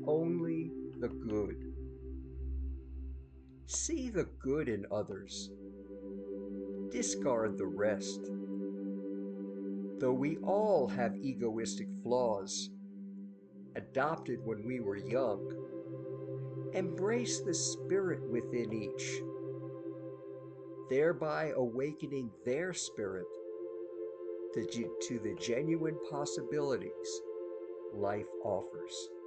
only the good. See the good in others. Discard the rest. Though we all have egoistic flaws, adopted when we were young, embrace the spirit within each, thereby awakening their spirit to the genuine possibilities life offers.